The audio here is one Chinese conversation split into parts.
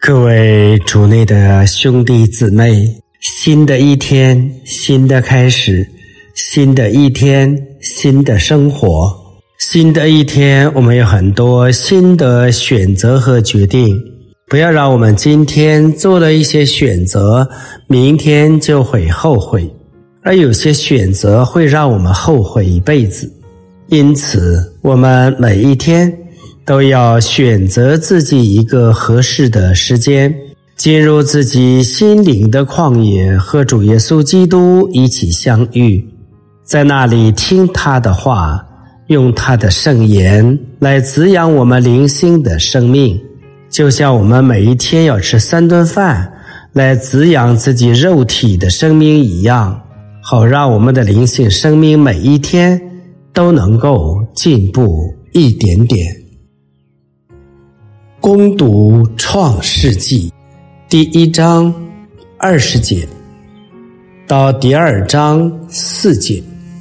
各位主内的兄弟姊妹，新的一天，新的开始，新的一天，新的生活，新的一天，我们有很多新的选择和决定。不要让我们今天做了一些选择，明天就会后悔，而有些选择会让我们后悔一辈子。因此，我们每一天都要选择自己一个合适的时间，进入自己心灵的旷野，和主耶稣基督一起相遇，在那里听他的话，用他的圣言来滋养我们灵性的生命，就像我们每一天要吃3顿饭来滋养自己肉体的生命一样，好让我们的灵性生命每一天都能够进步一点点。攻读创世纪第1章20节到第2章4节。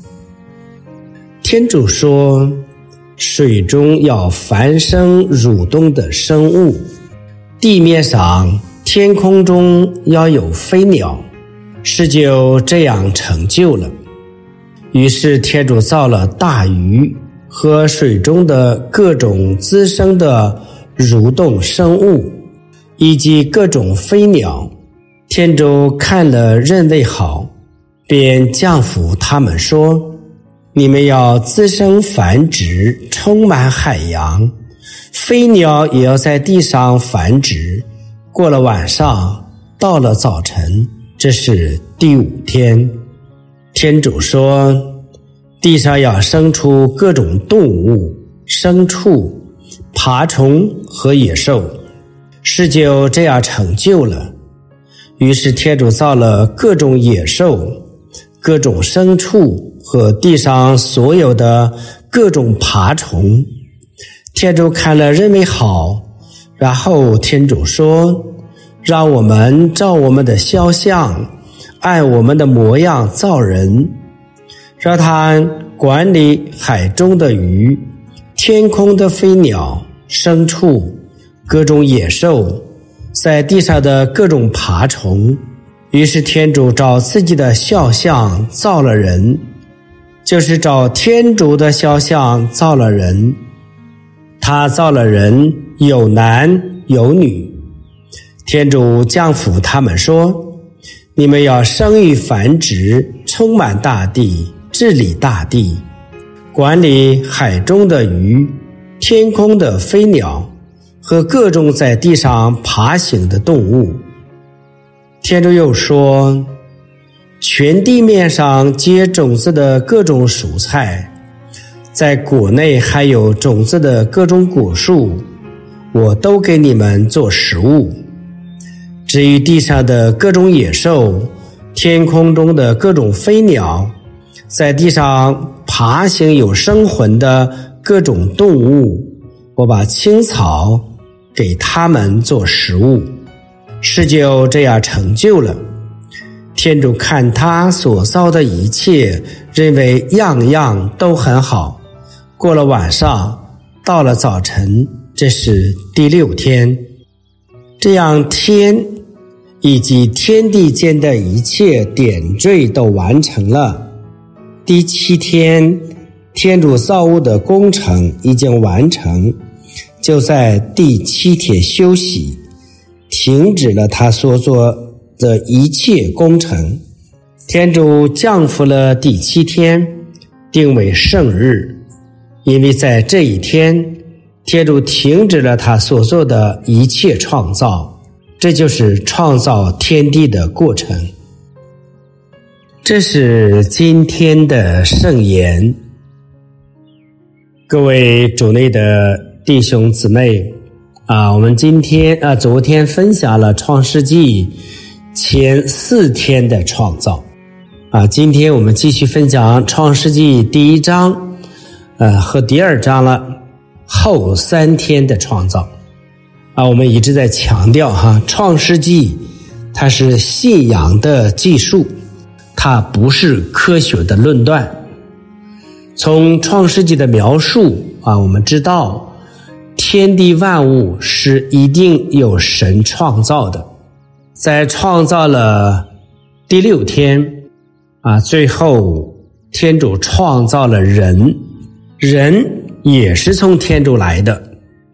天主说，水中要繁生蠕动的生物，地面上天空中要有飞鸟，事就这样成就了。于是天主造了大鱼和水中的各种滋生的蠕动生物，以及各种飞鸟。天主看了认为好，便降服他们说，你们要滋生繁殖，充满海洋，飞鸟也要在地上繁殖。过了晚上，到了早晨，这是第5天。天主说，地上要生出各种动物、牲畜、爬虫和野兽，事就这样成就了。于是天主造了各种野兽、各种牲畜和地上所有的各种爬虫。天主看了认为好，然后天主说，让我们照我们的肖像，按我们的模样造人，让他管理海中的鱼，天空的飞鸟、牲畜、各种野兽，在地上的各种爬虫。于是天主照自己的肖像造了人，就是照天主的肖像造了人。他造了人，有男有女。天主降服他们说，你们要生育繁殖，充满大地，治理大地，管理海中的鱼，天空的飞鸟和各种在地上爬行的动物。天主又说，全地面上结种子的各种蔬菜，在果内还有种子的各种果树，我都给你们做食物。至于地上的各种野兽，天空中的各种飞鸟，在地上爬行有生魂的各种动物，我把青草给他们做食物，事就这样成就了。天主看他所造的一切，认为样样都很好。过了晚上，到了早晨，这是第6天。这样天以及天地间的一切点缀都完成了。第7天，天主造物的工程已经完成，就在第7天休息，停止了他所做的一切工程。天主降服了第7天，定为圣日，因为在这一天，天主停止了他所做的一切创造。这就是创造天地的过程。这是今天的圣言。各位主内的弟兄姊妹，我们昨天分享了创世纪前4天的创造，今天我们继续分享创世纪第1章，和第2章了，后3天的创造。我们一直在强调创世纪它是信仰的记述，它不是科学的论断。从创世纪的描述我们知道天天地万物是一定有神创造的，在创造了第6天最后天主创造了人，人也是从天主来的，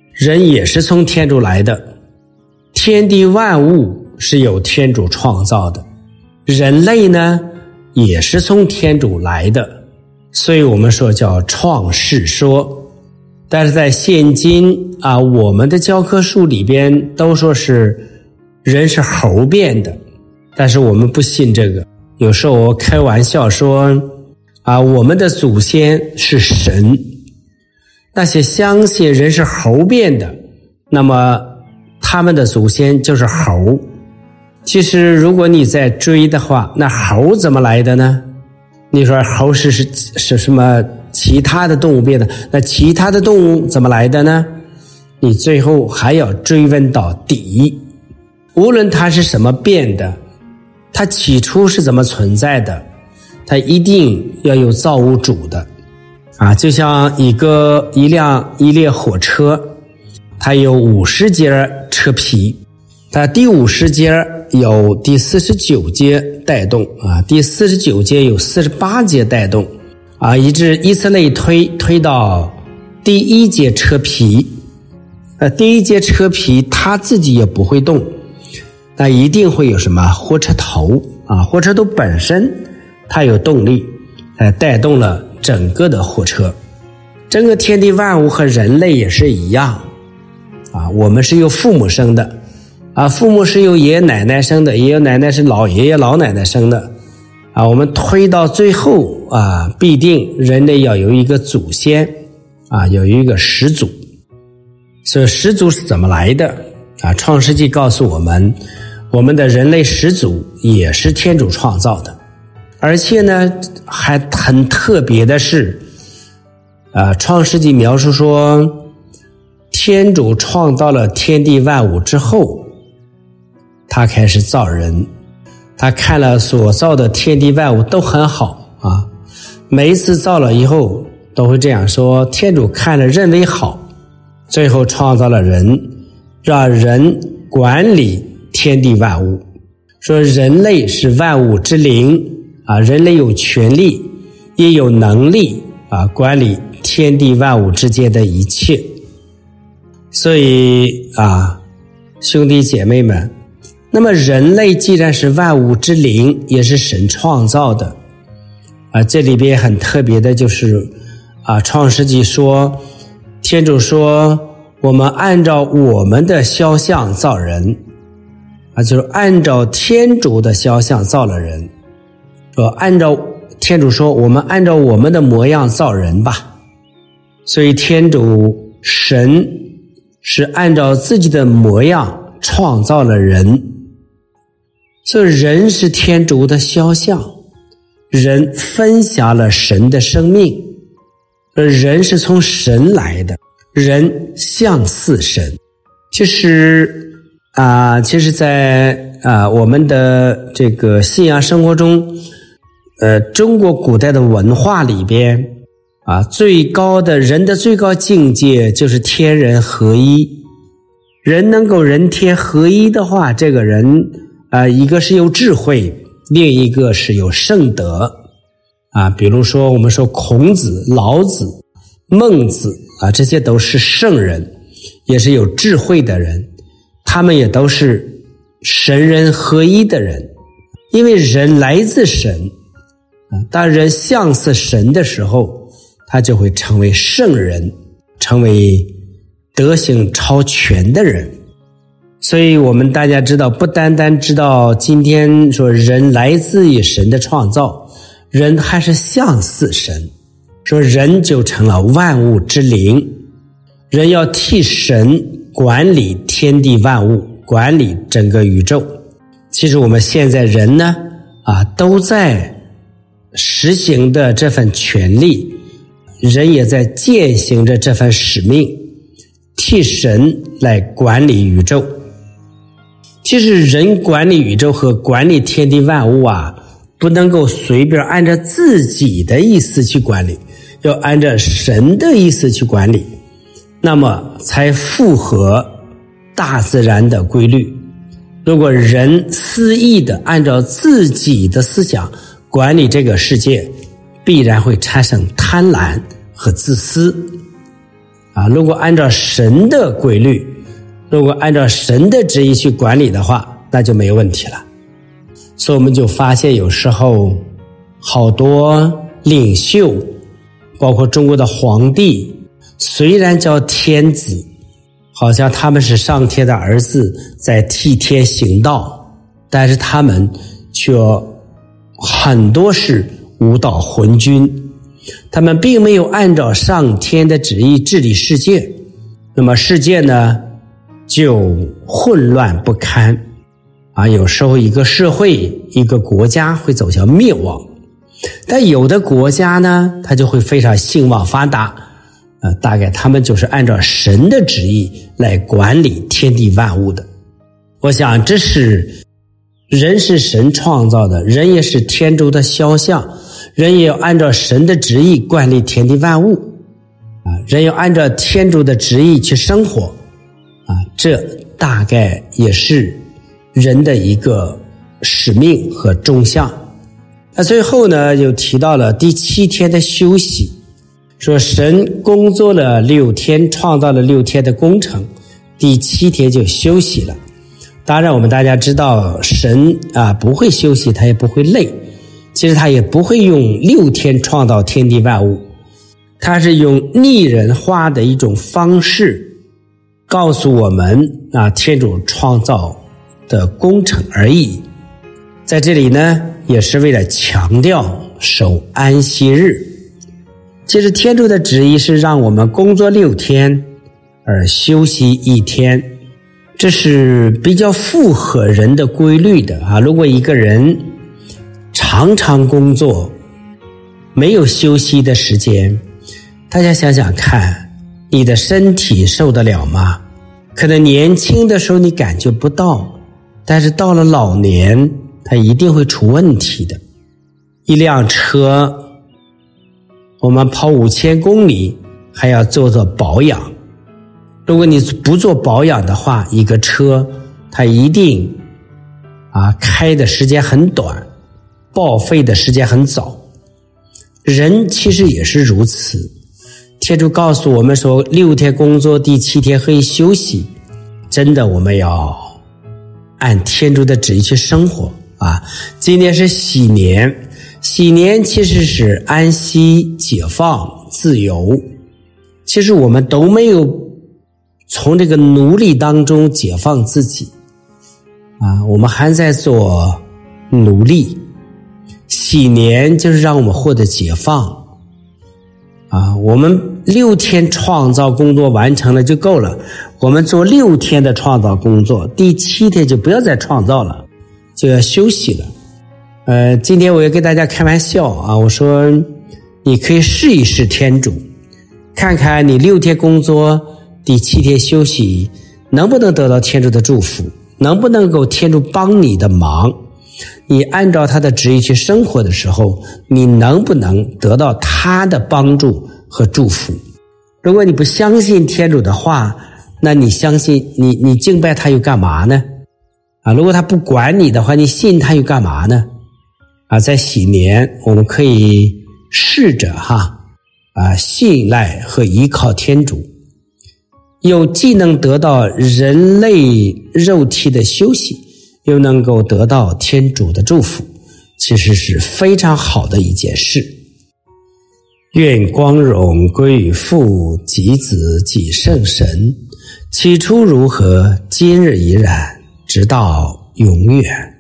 天地万物是由天主创造的，人类呢也是从天主来的，所以我们说叫创世说。但是在现今我们的教科书里边都说是人是猴变的，但是我们不信这个。有时候我开玩笑说我们的祖先是神，那些相信人是猴变的，那么他们的祖先就是猴。其实如果你再追的话，那猴怎么来的呢？你说猴是什么其他的动物变的，那其他的动物怎么来的呢？你最后还要追问到底。无论它是什么变的，它起初是怎么存在的，它一定要有造物主的就像一列火车，它有50节车皮，它第50节有第49节带动第49节有48节带动以致以此类推到第1节车皮，第1节车皮它自己也不会动，那一定会有什么火车头火车头本身它有动力带动了整个的火车。整个天地万物和人类也是一样我们是由父母生的父母是由爷爷奶奶生的，爷爷奶奶是老爷爷老奶奶生的我们推到最后必定人类要有一个祖先有一个始祖。所以始祖是怎么来的创世纪告诉我们，我们的人类始祖也是天主创造的。而且呢还很特别的是创世纪描述说，天主创造了天地万物之后，他开始造人，他看了所造的天地万物都很好每一次造了以后都会这样说，天主看了认为好，最后创造了人，让人管理天地万物，说人类是万物之灵人类有权利也有能力管理天地万物之间的一切。所以兄弟姐妹们，那么人类既然是万物之灵，也是神创造的这里边很特别的就是创世纪说，天主说我们按照我们的肖像造人就是按照天主的肖像造了人，天主说我们按照我们的模样造人吧。所以天主神是按照自己的模样创造了人，所以人是天主的肖像，人分享了神的生命，而人是从神来的，人相似神。其实在我们的这个信仰生活中中国古代的文化里边最高的人的最高境界就是天人合一。人能够人天合一的话，这个人一个是有智慧，另一个是有圣德比如说我们说孔子、老子、孟子这些都是圣人，也是有智慧的人，他们也都是神人合一的人。因为人来自神当人相似神的时候，他就会成为圣人，成为德行超全的人。所以我们大家知道，不单单知道今天说人来自于神的创造，人还是相似神，说人就成了万物之灵，人要替神管理天地万物，管理整个宇宙。其实我们现在人呢都在实行的这份权利，人也在践行着这份使命，替神来管理宇宙。其实人管理宇宙和管理天地万物不能够随便按照自己的意思去管理，要按照神的意思去管理。 那么才符合大自然的规律。如果人肆意的按照自己的思想管理这个世界，必然会产生贪婪和自私。如果按照神的规律，如果按照神的旨意去管理的话，那就没有问题了。所以我们就发现有时候好多领袖，包括中国的皇帝，虽然叫天子，好像他们是上天的儿子在替天行道，但是他们却很多是误导昏君，他们并没有按照上天的旨意治理世界，那么世界呢就混乱不堪有时候一个社会一个国家会走向灭亡，但有的国家呢它就会非常兴旺发达，大概他们就是按照神的旨意来管理天地万物的。我想这是人是神创造的，人也是天主的肖像，人也要按照神的旨意管理天地万物人要按照天主的旨意去生活这大概也是人的一个使命和终向。那最后呢又提到了第7天的休息，说神工作了6天，创造了6天的工程，第7天就休息了。当然我们大家知道神不会休息，他也不会累，其实他也不会用6天创造天地万物，他是用拟人化的一种方式告诉我们天主创造的工程而已。在这里呢也是为了强调守安息日。其实天主的旨意是让我们工作6天而休息1天，这是比较符合人的规律的如果一个人常常工作没有休息的时间，大家想想看，你的身体受得了吗？可能年轻的时候你感觉不到，但是到了老年它一定会出问题的。一辆车我们跑5000公里还要做保养，如果你不做保养的话，一个车它一定开的时间很短，报废的时间很早。人其实也是如此，天主告诉我们说6天工作，第7天可以休息，真的我们要按天主的旨意去生活今年是喜年，喜年其实是安息、解放、自由，其实我们都没有从这个奴隶当中解放自己我们还在做奴隶。喜年就是让我们获得解放我们6天创造工作完成了就够了，我们做6天的创造工作，第7天就不要再创造了，就要休息了。今天我要跟大家开玩笑我说你可以试一试天主，看看你6天工作，第7天休息，能不能得到天主的祝福，能不能够天主帮你的忙，你按照他的旨意去生活的时候，你能不能得到他的帮助和祝福。如果你不相信天主的话，那你相信你敬拜他又干嘛呢如果他不管你的话，你信他又干嘛呢在喜年我们可以试着信赖和依靠天主，又既能得到人类肉体的休息，又能够得到天主的祝福，其实是非常好的一件事。愿光荣归于父及子及圣神，起初如何，今日依然，直到永远。